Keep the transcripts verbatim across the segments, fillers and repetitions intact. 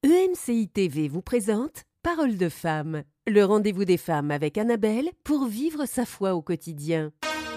E M C I T V vous présente Parole de femme, le rendez-vous des femmes avec Annabelle pour vivre sa foi au quotidien.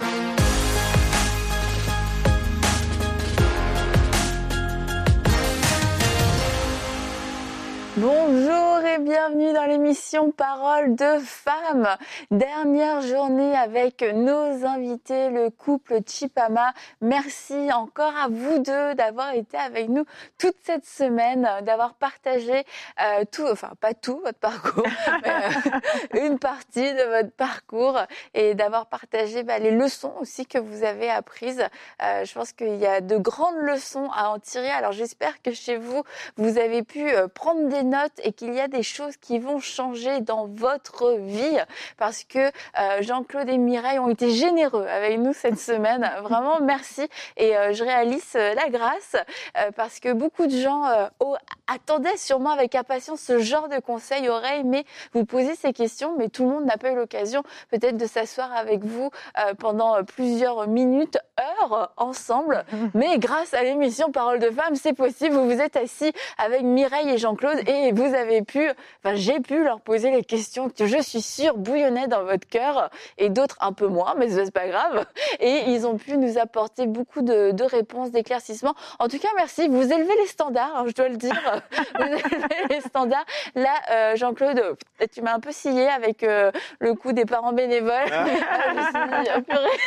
Bonjour et bienvenue dans l'émission Parole de femmes. Dernière journée avec nos invités, le couple Chipama. Merci encore à vous deux d'avoir été avec nous toute cette semaine, d'avoir partagé euh, tout, enfin pas tout votre parcours, mais euh, une partie de votre parcours et d'avoir partagé bah, les leçons aussi que vous avez apprises. Euh, je pense qu'il y a de grandes leçons à en tirer. Alors j'espère que chez vous, vous avez pu euh, prendre des notes et qu'il y a des choses qui vont changer dans votre vie parce que euh, Jean-Claude et Mireille ont été généreux avec nous cette semaine. Vraiment, merci. Et euh, je réalise euh, la grâce euh, parce que beaucoup de gens euh, oh, attendaient sûrement avec impatience ce genre de conseils, auraient aimé vous poser ces questions, mais tout le monde n'a pas eu l'occasion peut-être de s'asseoir avec vous euh, pendant plusieurs minutes, heures ensemble. Mais grâce à l'émission Parole de femmes, c'est possible. Vous vous êtes assis avec Mireille et Jean-Claude et Et vous avez pu, enfin j'ai pu leur poser les questions que je suis sûre bouillonnaient dans votre cœur et d'autres un peu moins, mais c'est pas grave. Et ils ont pu nous apporter beaucoup de, de réponses, d'éclaircissements. En tout cas, merci. Vous élevez les standards, hein, je dois le dire. Vous élevez les standards. Là, euh, Jean-Claude, tu m'as un peu scié avec euh, le coup des parents bénévoles. Ah. Je me suis dit, ah,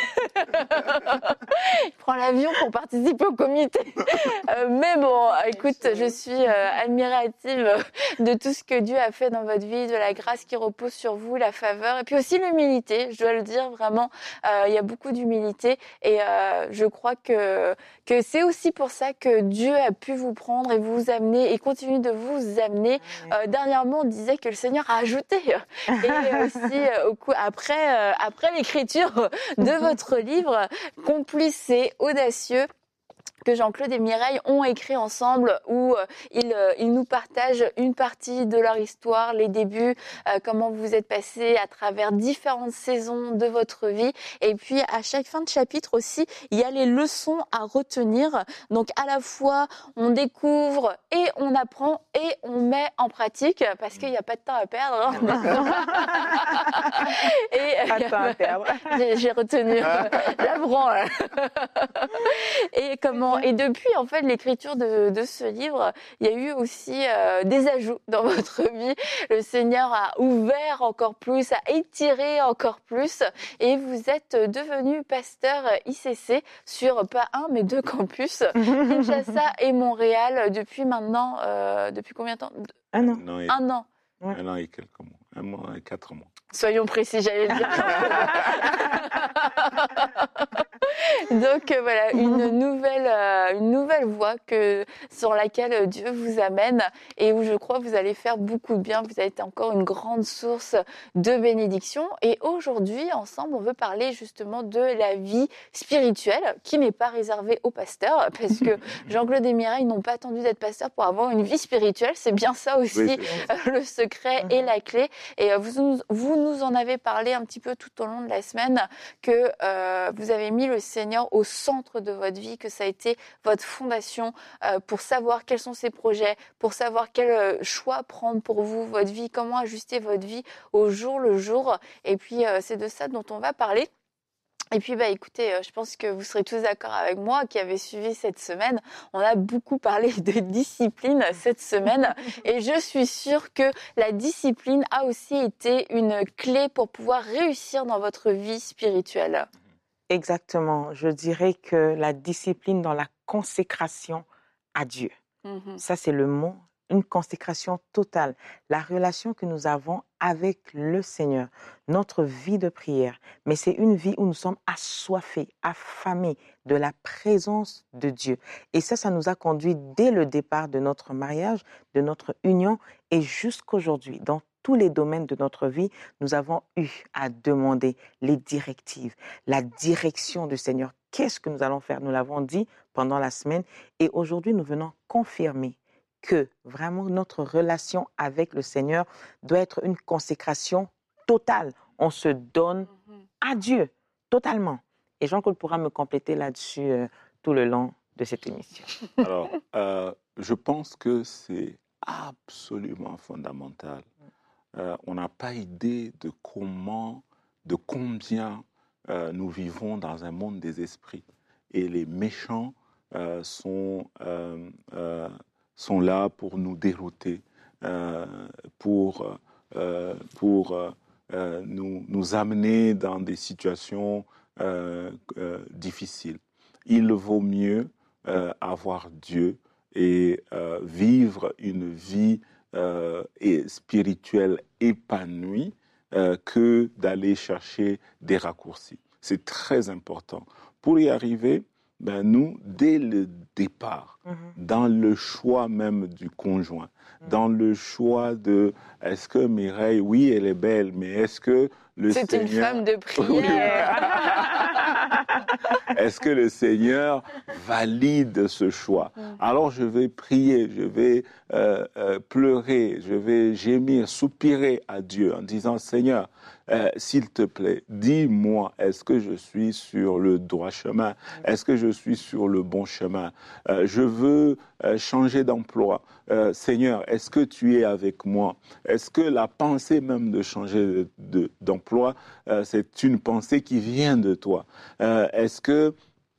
purée. Il prend l'avion pour participer au comité. Euh, mais bon, écoute, je suis euh, admirative de tout ce que Dieu a fait dans votre vie, de la grâce qui repose sur vous, la faveur, et puis aussi l'humilité, je dois le dire, vraiment, euh, il y a beaucoup d'humilité, et euh, je crois que, que c'est aussi pour ça que Dieu a pu vous prendre et vous amener, et continue de vous amener. Euh, dernièrement, on disait que le Seigneur a ajouté, et aussi, euh, au coup, après, euh, après l'écriture de votre livre, Complice et audacieux, que Jean-Claude et Mireille ont écrit ensemble, où euh, ils, euh, ils nous partagent une partie de leur histoire, les débuts, euh, comment vous êtes passés à travers différentes saisons de votre vie. Et puis, à chaque fin de chapitre aussi, il y a les leçons à retenir. Donc, à la fois, on découvre et on apprend et on met en pratique, parce qu'il n'y a pas de temps à perdre. Hein. et, pas de temps à perdre. J'ai, j'ai retenu. J'apprends. Et comment Et depuis, en fait, l'écriture de, de ce livre, il y a eu aussi euh, des ajouts dans votre vie. Le Seigneur a ouvert encore plus, a étiré encore plus, et vous êtes devenu pasteur I C C sur pas un, mais deux campus, Kinshasa et Montréal, depuis maintenant, euh, depuis combien de temps Un an. Non, et... Un an. Ouais. Un an et quelques mois. Un mois et quatre mois. Soyons précis, j'allais le dire. Donc euh, voilà, une nouvelle, euh, une nouvelle voie que, sur laquelle Dieu vous amène et où je crois que vous allez faire beaucoup de bien. Vous avez été encore une grande source de bénédiction. Et aujourd'hui, ensemble, on veut parler justement de la vie spirituelle qui n'est pas réservée aux pasteurs, parce que Jean-Claude et Mireille n'ont pas attendu d'être pasteurs pour avoir une vie spirituelle. C'est bien ça aussi, oui, euh, le secret et la clé. Et euh, vous, vous nous en avez parlé un petit peu tout au long de la semaine, que euh, vous avez mis le Seigneur au centre de votre vie, que ça a été votre fondation euh, pour savoir quels sont ses projets, pour savoir quel choix prendre pour vous, votre vie, comment ajuster votre vie au jour le jour. Et puis, euh, c'est de ça dont on va parler. Et puis, bah, écoutez, euh, je pense que vous serez tous d'accord avec moi qui avez suivi cette semaine. On a beaucoup parlé de discipline cette semaine et je suis sûre que la discipline a aussi été une clé pour pouvoir réussir dans votre vie spirituelle. Exactement. Je dirais que la discipline dans la consécration à Dieu. Mm-hmm. Ça, c'est le mot. Une consécration totale. La relation que nous avons avec le Seigneur. Notre vie de prière. Mais c'est une vie où nous sommes assoiffés, affamés de la présence de Dieu. Et ça, ça nous a conduit dès le départ de notre mariage, de notre union et jusqu'aujourd'hui. Dans tous les domaines de notre vie, nous avons eu à demander les directives, la direction du Seigneur. Qu'est-ce que nous allons faire? Nous l'avons dit pendant la semaine et aujourd'hui, nous venons confirmer que vraiment notre relation avec le Seigneur doit être une consécration totale. On se donne à Dieu totalement. Et Jean-Claude pourra me compléter là-dessus euh, tout le long de cette émission. Alors, euh, je pense que c'est absolument fondamentale. Euh, on n'a pas idée de comment, de combien euh, nous vivons dans un monde des esprits. Et les méchants euh, sont, euh, euh, sont là pour nous dérouter, euh, pour, euh, pour euh, nous, nous amener dans des situations euh, euh, difficiles. Il vaut mieux euh, avoir Dieu et euh, vivre une vie euh, et spirituelle épanouie euh, que d'aller chercher des raccourcis. C'est très important. Pour y arriver, ben nous, dès le départ, mm-hmm. dans le choix même du conjoint, mm-hmm. dans le choix de est-ce que Mireille, oui, elle est belle, mais est-ce que le C'est Seigneur... une femme de prière. Est-ce que le Seigneur valide ce choix? Mm. Alors je vais prier, je vais euh, euh, pleurer, je vais gémir, soupirer à Dieu en disant Seigneur, euh, s'il te plaît, dis-moi, est-ce que je suis sur le droit chemin? Est-ce que je suis sur le bon chemin? euh, Je veux euh, changer d'emploi. Euh, Seigneur, est-ce que tu es avec moi? Est-ce que la pensée même de changer de, de, d'emploi, euh, c'est une pensée qui vient de toi? euh, Est-ce que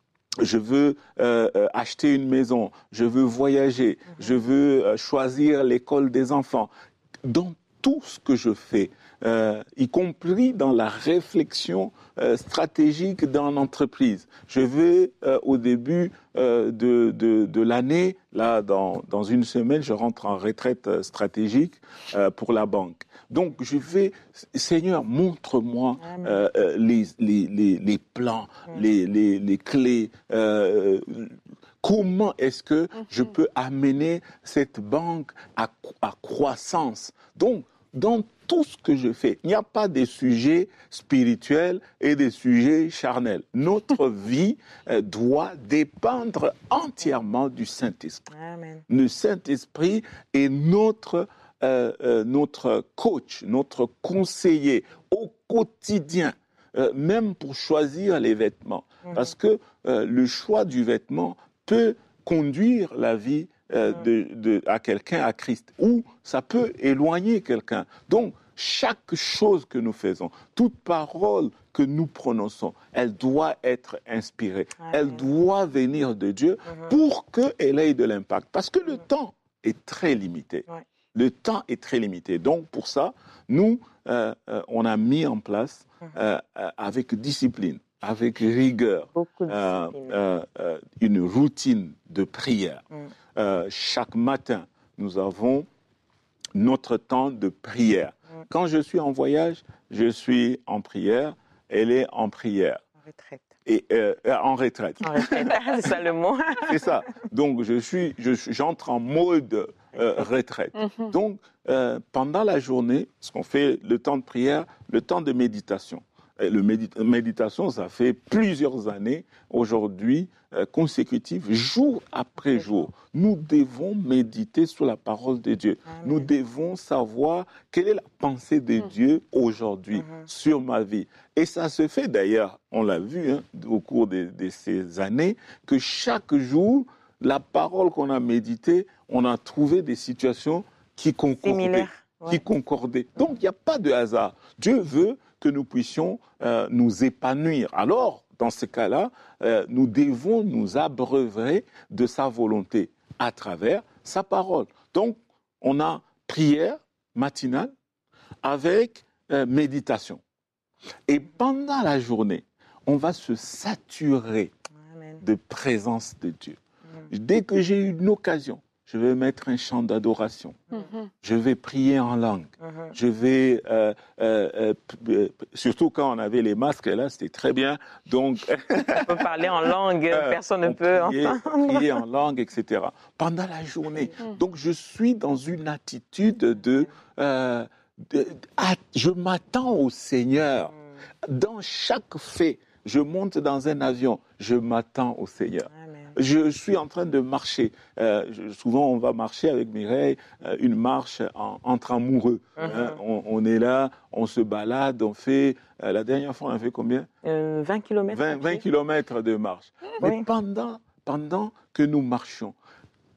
je veux euh, acheter une maison, je veux voyager, mmh. je veux euh, choisir l'école des enfants? Dans tout ce que je fais, euh, y compris dans la réflexion euh, stratégique dans l'entreprise. Je vais euh, au début euh, de, de, de l'année, là dans, dans une semaine, je rentre en retraite stratégique euh, pour la banque. Donc je vais, Seigneur, montre-moi euh, les, les, les, les plans, mmh. les, les, les clés. Euh, Comment est-ce que je peux amener cette banque à, à croissance? Donc, dans tout ce que je fais, il n'y a pas des sujets spirituels et des sujets charnels. Notre vie euh, doit dépendre entièrement du Saint-Esprit. Amen. Le Saint-Esprit est notre, euh, euh, notre coach, notre conseiller au quotidien, euh, même pour choisir les vêtements. Mmh. Parce que euh, le choix du vêtement peut conduire la vie euh, de, de, à quelqu'un à Christ, ou ça peut éloigner quelqu'un. Donc, chaque chose que nous faisons, toute parole que nous prononçons, elle doit être inspirée. Ah, elle oui. doit venir de Dieu mm-hmm. pour qu'elle ait de l'impact. Parce que le mm-hmm. temps est très limité. Ouais. Le temps est très limité. Donc, pour ça, nous, euh, euh, on a mis en place, mm-hmm. euh, euh, avec discipline, avec rigueur, euh, euh, euh, une routine de prière. Mm. Euh, chaque matin, nous avons notre temps de prière. Mm. Quand je suis en voyage, je suis en prière, elle est en prière. En retraite. Et, euh, en retraite. En retraite, c'est ça le mot. C'est ça. Donc, je suis, je, j'entre en mode euh, retraite. Mm-hmm. Donc, euh, pendant la journée, ce qu'on fait, le temps de prière, le temps de méditation. Le médit- méditation, ça fait plusieurs années aujourd'hui, euh, consécutives, jour après jour. Nous devons méditer sur la parole de Dieu. Amen. Nous devons savoir quelle est la pensée de mmh. Dieu aujourd'hui mmh. sur ma vie. Et ça se fait d'ailleurs, on l'a vu hein, au cours de, de ces années, que chaque jour, la parole qu'on a méditée, on a trouvé des situations qui concordaient. Ouais. Qui concordaient. Donc, il n'y a pas de hasard. Dieu veut que nous puissions euh, nous épanouir. Alors, dans ce cas-là, euh, nous devons nous abreuver de sa volonté à travers sa parole. Donc, on a prière matinale avec euh, méditation. Et pendant la journée, on va se saturer Amen. De présence de Dieu. Amen. Dès que j'ai une occasion, je vais mettre un chant d'adoration. Mm-hmm. Je vais prier en langue. Mm-hmm. Je vais, euh, euh, euh, surtout quand on avait les masques, là, c'était très bien. Donc, on peut parler en langue, personne ne peut prier, entendre. Prier en langue, et cetera. Pendant la journée. Mm-hmm. Donc, je suis dans une attitude de, euh, de, de ah, je m'attends au Seigneur. Mm-hmm. Dans chaque fait, je monte dans un avion, je m'attends au Seigneur. Amen. Je suis en train de marcher. Euh, je, souvent, on va marcher avec Mireille, euh, une marche en, entre amoureux. Mm-hmm. Hein, on, on est là, on se balade, on fait... Euh, la dernière fois, on a fait combien euh, vingt kilomètres. vingt, vingt kilomètres de marche. Mm-hmm. Mais oui. pendant, pendant que nous marchions,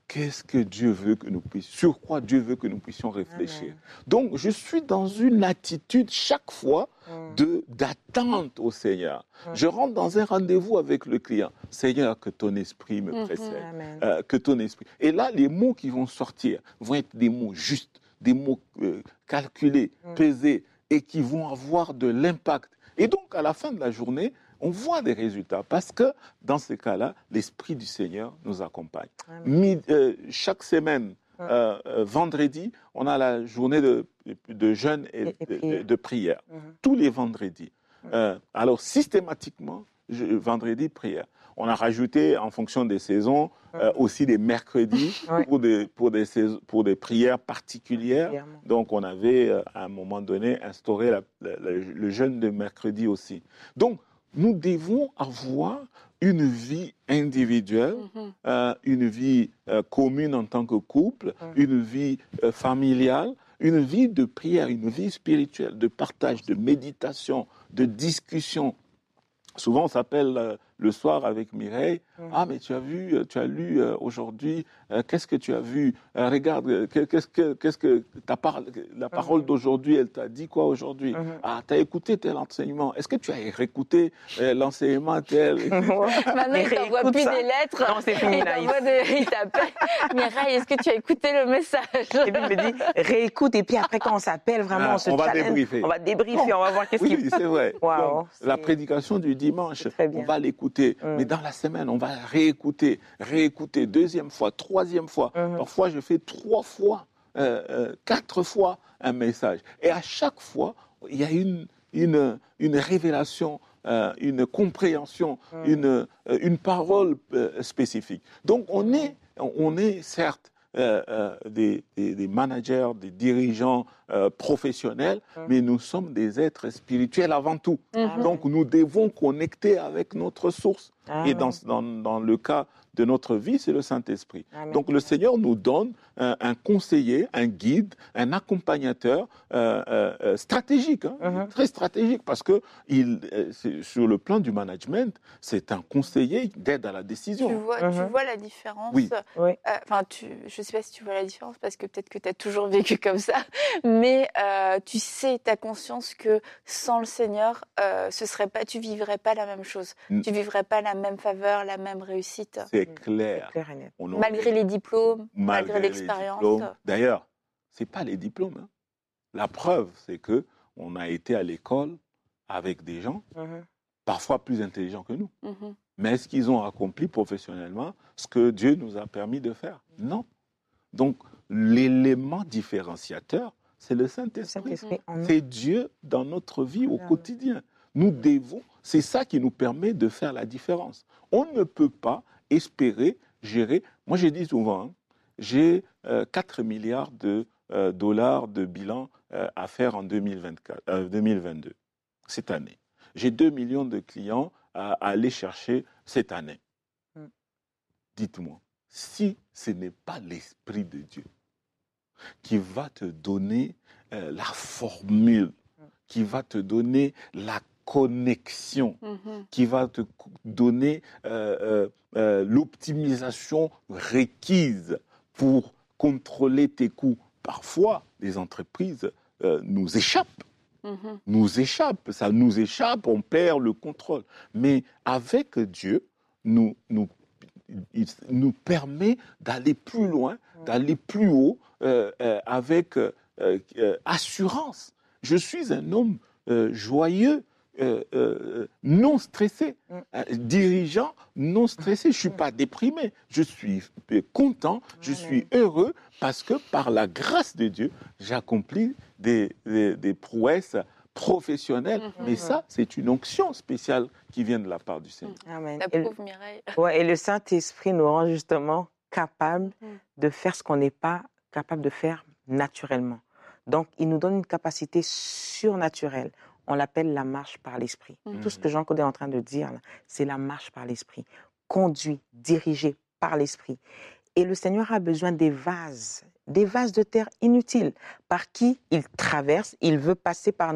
qu'est-ce que Dieu veut que nous puissions, sur quoi Dieu veut que nous puissions réfléchir. Amen. Donc, je suis dans une attitude chaque fois Mm. de, d'attente au Seigneur. Mm. Je rentre dans un rendez-vous avec le client. Seigneur, que ton esprit me Mhm. précède. Amen. Euh, que ton esprit. Et là, les mots qui vont sortir vont être des mots justes, des mots euh, calculés, Mm. pesés, et qui vont avoir de l'impact. Et donc, à la fin de la journée, on voit des résultats parce que, dans ces cas-là, l'Esprit du Seigneur nous accompagne. Amen. Mi- euh, chaque semaine, euh, euh, vendredi, on a la journée de, de jeûne et, Et- et de, prière. de- de prière. Mhm. Tous les vendredis. Mhm. Euh, alors, systématiquement, je- vendredi, prière. On a rajouté, en fonction des saisons, euh, aussi des mercredis Ouais. pour, des, pour, des saisons- pour des prières particulières. Particulièrement. Donc, on avait, euh, à un moment donné, instauré la- la- la- le jeûne de mercredi aussi. Donc, nous devons avoir une vie individuelle, Mhm. euh, une vie euh, commune en tant que couple, Mhm. une vie euh, familiale, une vie de prière, une vie spirituelle, de partage, de méditation, de discussion. Souvent, on s'appelle euh, le soir avec Mireille. Mhm. Ah, mais tu as vu, euh, tu as lu euh, aujourd'hui, euh, qu'est-ce que tu as vu? Euh, Regarde, euh, que- qu'est-ce que, qu'est-ce que ta par- la parole Mhm. d'aujourd'hui, elle t'a dit quoi aujourd'hui? Mhm. Ah, tu as écouté tel enseignement. Est-ce que tu as réécouté euh, l'enseignement tel? Maintenant, Mais il t'envoie réécoute plus ça. des lettres. Non, c'est fini, Il là, il- t'envoie des- il t'appelle. Mireille, est-ce que tu as écouté le message? Et puis il me dit, réécoute, et puis après, quand on s'appelle, vraiment, Ah, on se on va challenge. débriefer. On va débriefer, on va voir qu'est-ce Oui, qui... c'est vrai. Waouh, Donc, la c'est- prédication du dimanche, c'est très bien. on va l'écouter. Mm. Mais dans la semaine, on va réécouter, réécouter, deuxième fois, troisième fois. Mhm. Parfois, je fais trois fois, euh, euh, quatre fois un message. Et à chaque fois, il y a une, une, une révélation, euh, une compréhension, Mm. une, euh, une parole euh, spécifique. Donc, on est, on est certes euh, euh, des, des- des managers, des dirigeants euh, professionnels, Mm. mais nous sommes des êtres spirituels avant tout. Mhm. Donc, nous devons connecter avec notre source. Amen. Et dans, dans, dans le cas de notre vie, c'est le Saint-Esprit. Amen. Donc, le Seigneur nous donne un, un conseiller, un guide, un accompagnateur euh, euh, euh, stratégique, hein, Mhm. très stratégique, parce que il, euh, c'est- sur le plan du management, c'est un conseiller d'aide à la décision. Tu vois, tu Mhm. vois la différence. Oui. Oui. Euh, Enfin, tu, je ne sais pas si tu vois la différence parce que peut-être que tu as toujours vécu comme ça, mais euh, tu sais, tu as conscience que sans le Seigneur, euh, ce serait pas, tu vivrais pas la même chose. Mm. Tu vivrais pas la même faveur, la même réussite, C'est C'est clair. clair et net. On aurait- malgré les diplômes, malgré, malgré les l'expérience. diplômes. D'ailleurs, ce n'est pas les diplômes. hein. La preuve, c'est que on a été à l'école avec des gens Mhm. parfois plus intelligents que nous. Mhm. Mais est-ce qu'ils ont accompli professionnellement ce que Dieu nous a permis de faire? Non. Donc, l'élément différenciateur, c'est le Le Saint-Esprit. Saint-Esprit en nous. C'est Dieu dans notre vie au Amen. quotidien. Nous devons, c'est ça qui nous permet de faire la différence. On ne peut pas espérer gérer. Moi, j'ai dit souvent, hein, j'ai euh, quatre milliards de euh, dollars de bilan euh, à faire en deux mille vingt-quatre, euh, deux mille vingt-deux, cette année. J'ai deux millions de clients à, à aller chercher cette année. Mm. Dites-moi, si ce n'est pas l'Esprit de Dieu qui va te donner euh, la formule, qui va te donner la connexion, Mhm. qui va te co- donner euh, euh, euh, l'optimisation requise pour contrôler tes coûts. Parfois, les entreprises euh, nous échappent, Mhm. nous échappent, ça nous échappe, on perd le contrôle. Mais avec Dieu, nous, nous, il nous permet d'aller plus loin, d'aller plus haut euh, euh, avec euh, euh, assurance. Je suis un homme euh, joyeux, euh, euh, non stressé, Mm. un dirigeant non stressé. Je ne suis pas déprimé, je suis content, je Amen. suis heureux parce que par la grâce de Dieu, j'accomplis des, des, des prouesses professionnelles. Mhm. Mais ça, c'est une onction spéciale qui vient de la part du Seigneur. Amen. Et, le- T'approuves, Mireille? ouais, et le Saint-Esprit nous rend justement capables Mhm. de faire ce qu'on n'est pas capable de faire naturellement. Donc, il nous donne une capacité surnaturelle. On l'appelle la marche par l'Esprit. Mhm. Tout ce que Jean-Claude est en train de dire, là, c'est la marche par l'Esprit. Conduit, dirigé par l'Esprit. Et le Seigneur a besoin des vases, des vases de terre inutiles, par qui il traverse, il veut passer par nous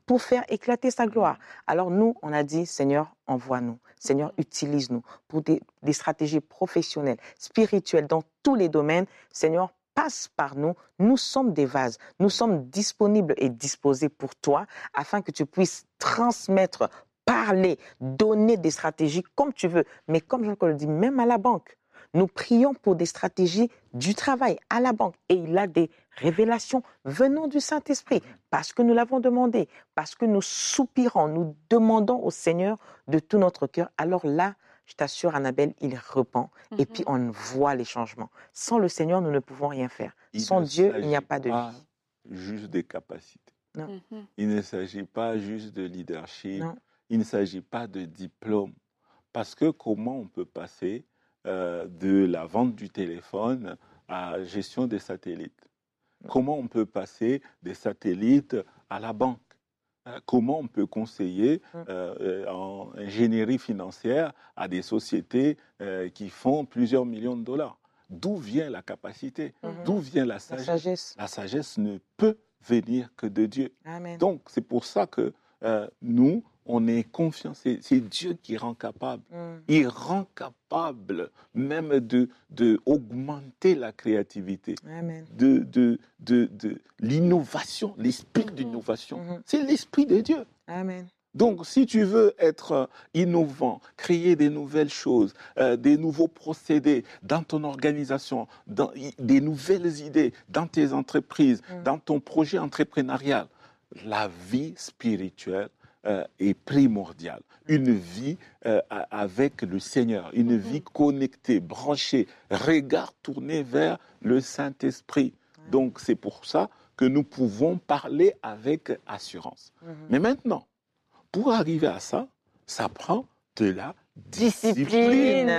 pour faire éclater sa gloire. Alors nous, on a dit, Seigneur, envoie-nous. Seigneur, utilise-nous pour des, des stratégies professionnelles, spirituelles, dans tous les domaines. Seigneur, passe par nous. Nous sommes des vases. Nous sommes disponibles et disposés pour toi afin que tu puisses transmettre, parler, donner des stratégies comme tu veux. Mais comme je le dis, même à la banque, nous prions pour des stratégies du travail à la banque. Et il a des révélations venant du Saint-Esprit parce que nous l'avons demandé, parce que nous soupirons, nous demandons au Seigneur de tout notre cœur. Alors là, je t'assure, Annabelle, il repent et puis on voit les changements. Sans le Seigneur, nous ne pouvons rien faire. Il Sans Dieu, il n'y a pas de pas vie. Juste des capacités. Non. Mhm. Il ne s'agit pas juste de leadership. Non. Il ne s'agit pas de diplôme. Parce que comment on peut passer euh, de la vente du téléphone à la gestion des satellites? Comment on peut passer des satellites à la banque? Euh, Comment on peut conseiller euh, en ingénierie financière à des sociétés euh, qui font plusieurs millions de dollars? D'où vient la capacité? Mhm. D'où vient la La sagesse? sagesse. La sagesse ne peut venir que de Dieu. Amen. Donc, c'est pour ça que euh, nous, on est confiants. C'est c'est Dieu qui rend capable. Mm. Il rend capable même de, de augmenter la créativité, Amen. de, de, de, de l'innovation, l'esprit Mhm. d'innovation. Mhm. C'est l'esprit de Dieu. Amen. Donc, si tu veux être euh, innovant, créer des nouvelles choses, euh, des nouveaux procédés dans ton organisation, dans, i- des nouvelles idées dans tes entreprises, Mm. dans ton projet entrepreneurial, la vie spirituelle euh, est primordiale. Une vie euh, a- avec le Seigneur, une Mhm. vie connectée, branchée, regard tourné vers le Saint-Esprit. Donc, c'est pour ça que nous pouvons parler avec assurance. Mhm. Mais maintenant, pour arriver à ça, ça prend de la discipline. Discipline.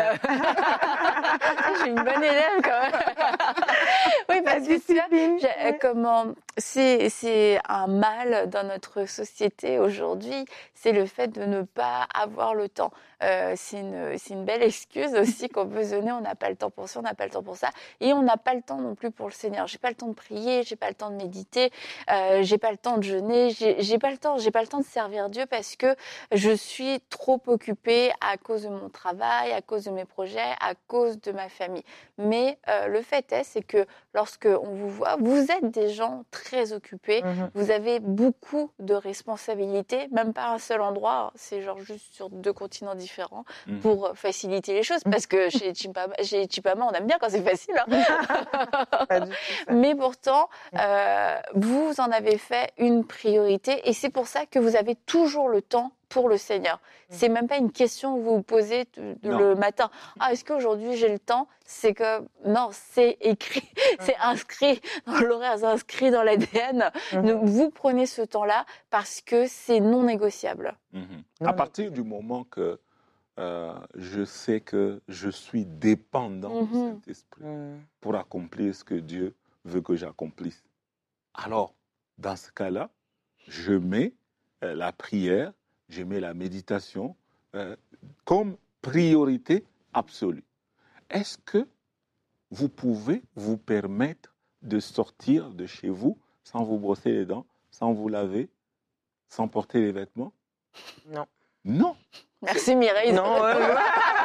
Je suis une bonne élève quand même. Oui, parce que tu vois, discipline, j'ai- ouais. comment c'est c'est un mal dans notre société aujourd'hui, c'est le fait de ne pas avoir le temps. Euh, c'est une c'est une belle excuse aussi qu'on peut se donner. On n'a pas le temps pour ça, on n'a pas le temps pour ça, et on n'a pas le temps non plus pour le Seigneur. J'ai pas le temps de prier, j'ai pas le temps de méditer, euh, j'ai pas le temps de jeûner, j'ai j'ai pas le temps, j'ai pas le temps de servir Dieu parce que je suis trop occupée à cause de mon travail, à cause de mes projets, à cause de ma famille. Mais euh, le fait est, c'est que lorsque on vous voit, vous êtes des gens très occupés, Mhm. vous avez beaucoup de responsabilités, même pas un seul endroit, c'est genre juste sur deux continents différents Mm. pour faciliter les choses. Parce que chez Chipama, chez Chipama, on aime bien quand c'est facile. Hein. Pas du tout ça. Mais pourtant, euh, vous en avez fait une priorité et c'est pour ça que vous avez toujours le temps pour le Seigneur. C'est même pas une question que vous vous posez de- de- Non. le matin. Ah, est-ce qu'aujourd'hui j'ai le temps? C'est que non, c'est écrit, c'est inscrit dans l'horaire, c'est inscrit dans l'A D N. Mhm. Donc, vous prenez ce temps-là parce que c'est non négociable. Mhm. Non, À partir du moment que euh, je sais que je suis dépendant du Mhm. Saint-Esprit Mm. pour accomplir ce que Dieu veut que j'accomplisse, alors, dans ce cas-là, je mets euh, la prière, je mets la méditation euh, comme priorité absolue. Est-ce que vous pouvez vous permettre de sortir de chez vous sans vous brosser les dents, sans vous laver, sans porter les vêtements? Non. Non. Merci Mireille. Non, ouais, ouais.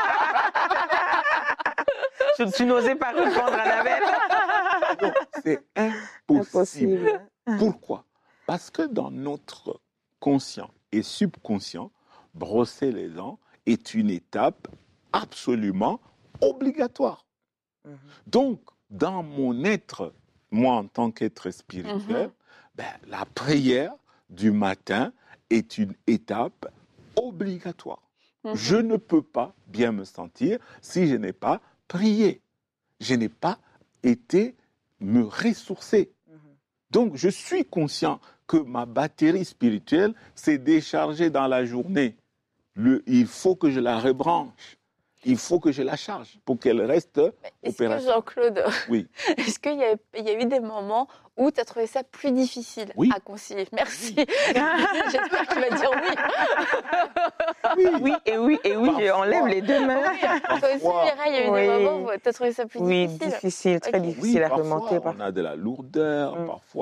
tu, tu n'osais pas répondre, Annabelle. Non, c'est impossible. Impossible. Pourquoi? Parce que dans notre conscient et subconscient, brosser les dents est une étape absolument obligatoire. Mhm. Donc, dans mon être, moi en tant qu'être spirituel, Mhm. ben, la prière du matin est une étape obligatoire. Mhm. Je ne peux pas bien me sentir si je n'ai pas prié. Je n'ai pas été me ressourcer. Mhm. Donc, je suis conscient que ma batterie spirituelle s'est déchargée dans la journée. Le, il faut que je la rebranche. Il faut que je la charge pour qu'elle reste Est-ce que opérationnelle. Jean-Claude, Oui. est-ce qu'il y a, il y a eu des moments où tu as trouvé ça plus difficile Oui. à concilier? Merci. J'espère qu'il va dire oui. Oui. Oui, et oui, et oui, Parfois. on lève les deux mains. Toi aussi, Parfois. Mireille, il y a eu Oui. des moments où tu as trouvé ça plus Oui, difficile. difficile, très Ok. difficile Oui, à parfois, remonter. on a de la lourdeur, Mm. parfois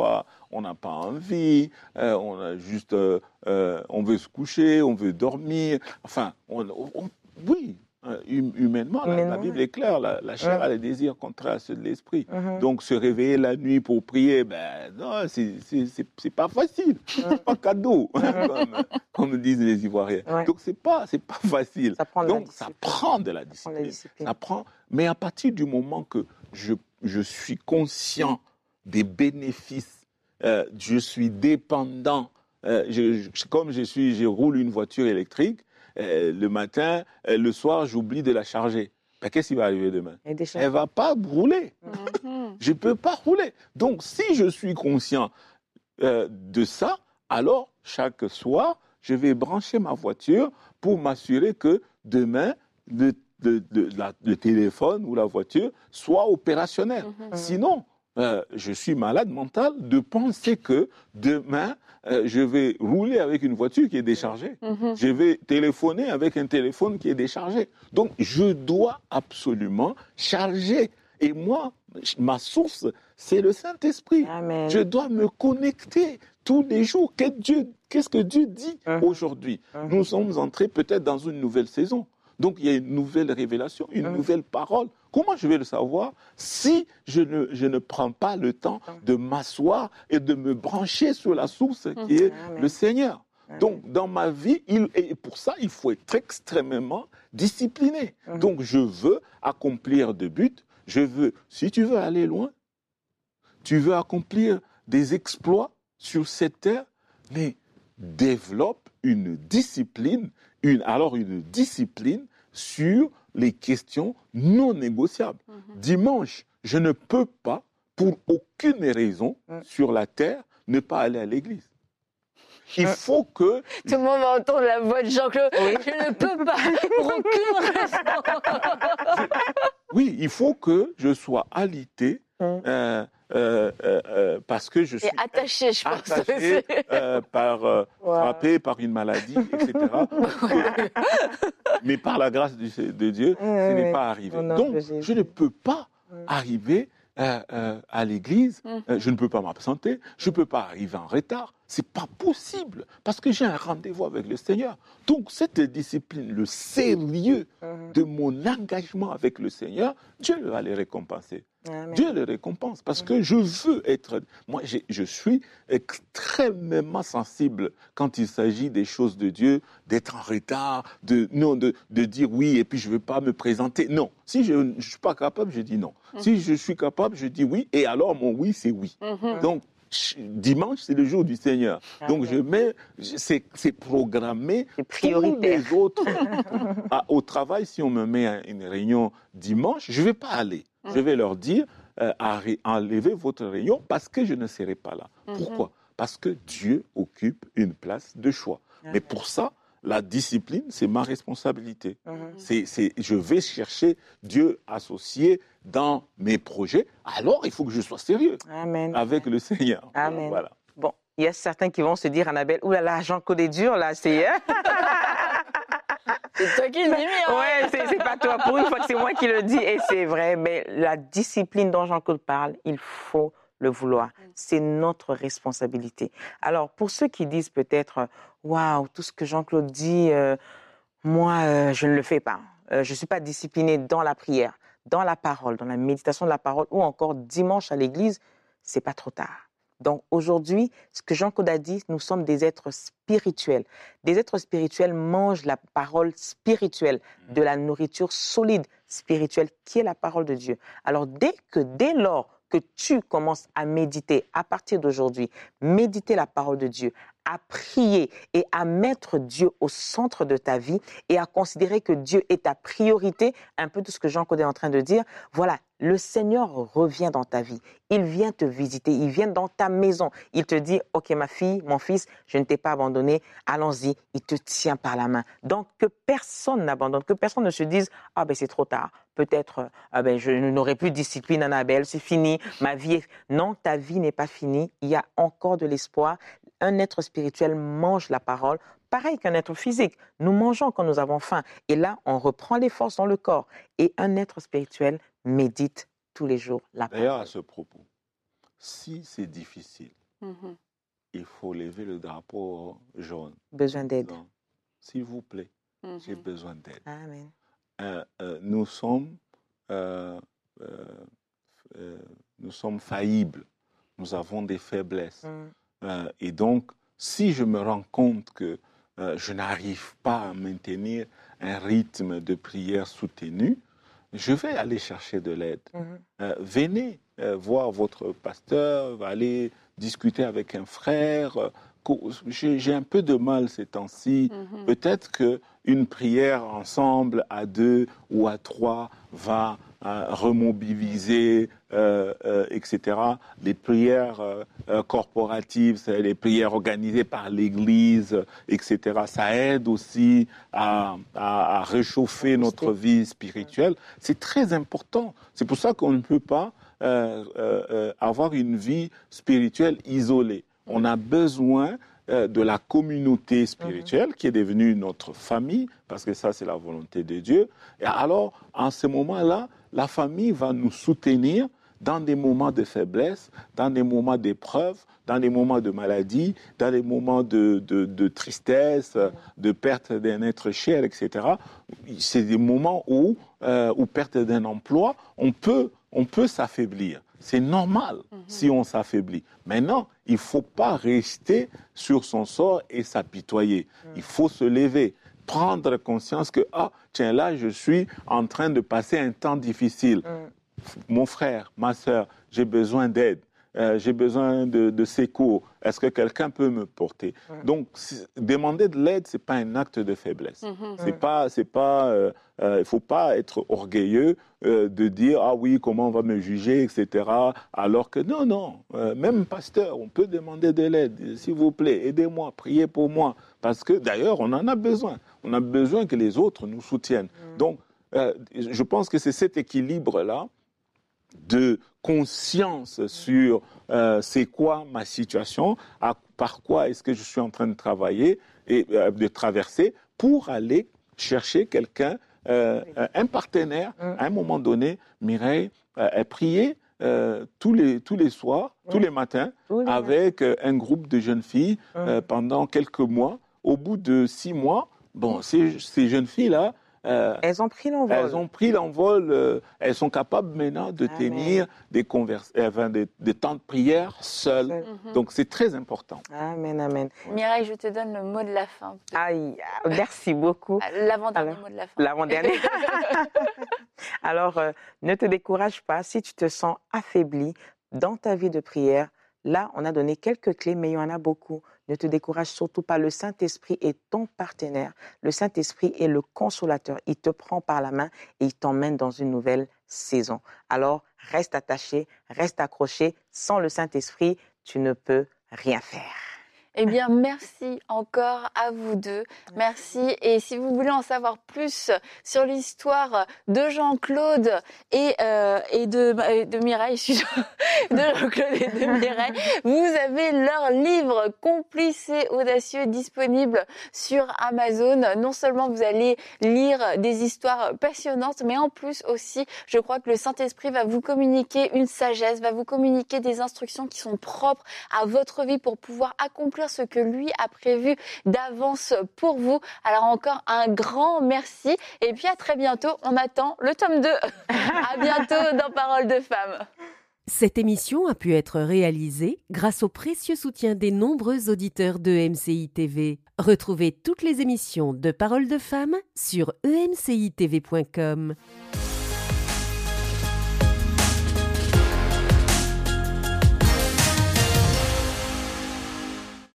on n'a pas envie, euh, on a juste, euh, euh, on veut se coucher, on veut dormir. Enfin, on, on, oui, hum, humainement, la, la Bible est claire, la, la chair ouais. a les désirs contraires à ceux de l'esprit. Mm-hmm. Donc, se réveiller la nuit pour prier, ben non, c'est, c'est, c'est, c'est pas facile, mm-hmm. c'est pas cadeau, mm-hmm. comme, comme disent les Ivoiriens. Ouais. Donc, c'est pas, c'est pas facile. Ça prend Donc, ça prend de la discipline. Ça prend, discipline. Ça prend, mais à partir du moment que je, je suis conscient des bénéfices, euh, je suis dépendant, euh, je, je, comme je suis, je roule une voiture électrique, Euh, le matin, euh, le soir, j'oublie de la charger. Ben, qu'est-ce qui va arriver demain? Elle ne va pas rouler. Mm-hmm. Je ne peux pas rouler. Donc, si je suis conscient euh, de ça, alors, chaque soir, je vais brancher ma voiture pour m'assurer que demain, le, le, le, la, le téléphone ou la voiture soit opérationnel. Mm-hmm. Sinon, euh, je suis malade mental de penser que demain, Euh, je vais rouler avec une voiture qui est déchargée. Mm-hmm. Je vais téléphoner avec un téléphone qui est déchargé. Donc, je dois absolument charger. Et moi, ma source, c'est le Saint-Esprit. Amen. Je dois me connecter tous les jours. Qu'est-ce que Dieu, qu'est-ce que Dieu dit mm-hmm. aujourd'hui? Mm-hmm. Nous sommes entrés peut-être dans une nouvelle saison. Donc, il y a une nouvelle révélation, une mmh. nouvelle parole. Comment je vais le savoir si je ne, je ne prends pas le temps de m'asseoir et de me brancher sur la source qui est Amen. Le Seigneur? Amen. Donc, dans ma vie, il, et pour ça, il faut être extrêmement discipliné. Mmh. Donc, je veux accomplir des buts. Je veux, si tu veux aller loin, tu veux accomplir des exploits sur cette terre, mais développe une discipline, une, alors une discipline sur les questions non négociables. Mm-hmm. Dimanche, je ne peux pas, pour aucune raison mm. sur la terre, ne pas aller à l'église. Il faut que... Tout le monde va entendre la voix de Jean-Claude. Oui. Je ne peux pas, pour aucune raison. Oui, il faut que je sois alité, mm. euh, Euh, euh, euh, parce que je suis et attaché, je pense. Attaché, euh, par, euh, wow. frappé par une maladie, et cetera. Mais par la grâce de, de Dieu, oui, ce oui. n'est pas arrivé. Oh non, Donc, je ne peux pas oui. arriver euh, euh, à l'église, mm. euh, je ne peux pas m'absenter, je ne peux pas arriver en retard. C'est pas possible, parce que j'ai un rendez-vous avec le Seigneur. Donc, cette discipline, le sérieux mm. de mon engagement avec le Seigneur, Dieu va les récompenser. Amen. Dieu le récompense parce que je veux être... Moi, je suis extrêmement sensible quand il s'agit des choses de Dieu, d'être en retard, de, non, de, de dire oui et puis je ne veux pas me présenter. Non. Si je ne suis pas capable, je dis non. Mm-hmm. Si je suis capable, je dis oui et alors mon oui, c'est oui. Mm-hmm. Donc, dimanche, c'est le jour du Seigneur. Ah, Donc, je mets... C'est, c'est programmé c'est prioritaire. Tous les autres. à, au travail, si on me met à une réunion dimanche, je ne vais pas aller. Je vais leur dire, euh, enlevez votre réunion parce que je ne serai pas là. Mm-hmm. Pourquoi? Parce que Dieu occupe une place de choix. Mm-hmm. Mais pour ça, la discipline, c'est ma responsabilité. Mm-hmm. C'est, c'est, je vais chercher Dieu associé dans mes projets. Alors, il faut que je sois sérieux Amen. Avec le Seigneur. Amen. Voilà. Bon, il y a certains qui vont se dire, Annabelle, oulala, Jean-Claude est dur, là, c'est... C'est toi qui le dis, hein? Ouais, c'est, c'est pas toi. Pour une fois que c'est moi qui le dis, et c'est vrai. Mais la discipline dont Jean-Claude parle, il faut le vouloir. C'est notre responsabilité. Alors, pour ceux qui disent peut-être, waouh, tout ce que Jean-Claude dit, euh, moi, euh, je ne le fais pas. Euh, je ne suis pas disciplinée dans la prière, dans la parole, dans la méditation de la parole, ou encore dimanche à l'église, c'est pas trop tard. Donc aujourd'hui, ce que Jean-Claude a dit, nous sommes des êtres spirituels. Des êtres spirituels mangent la parole spirituelle, de la nourriture solide spirituelle qui est la parole de Dieu. Alors dès que, dès lors que tu commences à méditer, à partir d'aujourd'hui, méditer la parole de Dieu, à prier et à mettre Dieu au centre de ta vie et à considérer que Dieu est ta priorité, un peu tout ce que Jean-Claude est en train de dire, voilà, le Seigneur revient dans ta vie. Il vient te visiter, il vient dans ta maison. Il te dit, ok ma fille, mon fils, je ne t'ai pas abandonné, allons-y, il te tient par la main. Donc que personne n'abandonne, que personne ne se dise, ah ben c'est trop tard, peut-être ah ben, je n'aurai plus de discipline Annabelle, c'est fini, ma vie est... Non, ta vie n'est pas finie, il y a encore de l'espoir. Un être spirituel mange la parole, pareil qu'un être physique. Nous mangeons quand nous avons faim. Et là, on reprend les forces dans le corps. Et un être spirituel médite tous les jours la parole. D'ailleurs, à ce propos, si c'est difficile mm-hmm. il faut lever le drapeau jaune. Besoin d'aide. Donc, s'il vous plaît, mm-hmm. j'ai besoin d'aide. Amen. Euh, euh, nous sommes, euh, euh, euh, nous sommes faillibles. Nous avons des faiblesses. Mm. Euh, et donc, si je me rends compte que euh, je n'arrive pas à maintenir un rythme de prière soutenu, je vais aller chercher de l'aide. Mm-hmm. Euh, venez euh, voir votre pasteur, aller discuter avec un frère. J'ai, j'ai un peu de mal ces temps-ci. Mm-hmm. Peut-être qu'une prière ensemble, à deux ou à trois, va euh, remobiliser, euh, euh, et cetera. Les prières euh, euh, corporatives, les prières organisées par l'Église, et cetera. Ça aide aussi à, à, à réchauffer notre vie spirituelle. C'est très important. C'est pour ça qu'on ne peut pas euh, euh, avoir une vie spirituelle isolée. On a besoin euh, de la communauté spirituelle mm-hmm. qui est devenue notre famille, parce que ça, c'est la volonté de Dieu. Et alors, en ce moment-là, la famille va nous soutenir dans des moments de faiblesse, dans des moments d'épreuve, dans des moments de maladie, dans des moments de, de, de tristesse, de perte d'un être cher, et cetera. C'est des moments où, euh, où perte d'un emploi, on peut, on peut s'affaiblir. C'est normal mm-hmm. si on s'affaiblit. Maintenant, il ne faut pas rester sur son sort et s'apitoyer. Mm. Il faut se lever, prendre conscience que, ah, tiens, là, je suis en train de passer un temps difficile. Mm. Mon frère, ma sœur, j'ai besoin d'aide. Euh, j'ai besoin de, de secours. Est-ce que quelqu'un peut me porter? Mm. Donc, demander de l'aide, c'est pas un acte de faiblesse. Mm-hmm. C'est pas, c'est pas. Euh, euh, il faut pas être orgueilleux euh, de dire ah oui, comment on va me juger, et cetera. Alors que non, non. Euh, même pasteur, on peut demander de l'aide. S'il vous plaît, aidez-moi, priez pour moi, parce que d'ailleurs, on en a besoin. On a besoin que les autres nous soutiennent. Mm. Donc, euh, je pense que c'est cet équilibre-là de conscience sur euh, c'est quoi ma situation, à, par quoi est-ce que je suis en train de travailler et euh, de traverser pour aller chercher quelqu'un, euh, un partenaire. Mm. À un moment donné, Mireille euh, a prié euh, tous, les, tous les soirs, mm. tous les matins, oui, avec euh, un groupe de jeunes filles mm. euh, pendant quelques mois. Au bout de six mois, bon, mm. ces, ces jeunes filles-là, Euh, elles ont pris l'envol. Elles ont pris l'envol. Euh, elles sont capables maintenant de Amen. tenir des, convers- euh, des, des temps de prière seules. Mm-hmm. Donc, c'est très important. Amen, amen. Mireille, je te donne le mot de la fin. Aïe, merci beaucoup. L'avant-dernier Alors, mot de la fin. L'avant-dernier. Alors, euh, ne te décourage pas. Si tu te sens affaibli dans ta vie de prière, là, on a donné quelques clés, mais il y en a beaucoup. Ne te décourage surtout pas. Le Saint-Esprit est ton partenaire. Le Saint-Esprit est le consolateur. Il te prend par la main et il t'emmène dans une nouvelle saison. Alors, reste attaché, reste accroché. Sans le Saint-Esprit, tu ne peux rien faire. Eh bien, merci encore à vous deux. Merci. Et si vous voulez en savoir plus sur l'histoire de Jean-Claude et, euh, et de, de Mireille, de Jean-Claude et de Mireille, vous avez leur livre Complices et audacieux disponible sur Amazon. Non seulement vous allez lire des histoires passionnantes, mais en plus aussi, je crois que le Saint-Esprit va vous communiquer une sagesse, va vous communiquer des instructions qui sont propres à votre vie pour pouvoir accomplir ce que lui a prévu d'avance pour vous. Alors encore un grand merci et puis à très bientôt. On attend le tome deux. À bientôt dans Paroles de Femmes. Cette émission a pu être réalisée grâce au précieux soutien des nombreux auditeurs de E M C I T V. Retrouvez toutes les émissions de Paroles de Femmes sur e m c i t v point com.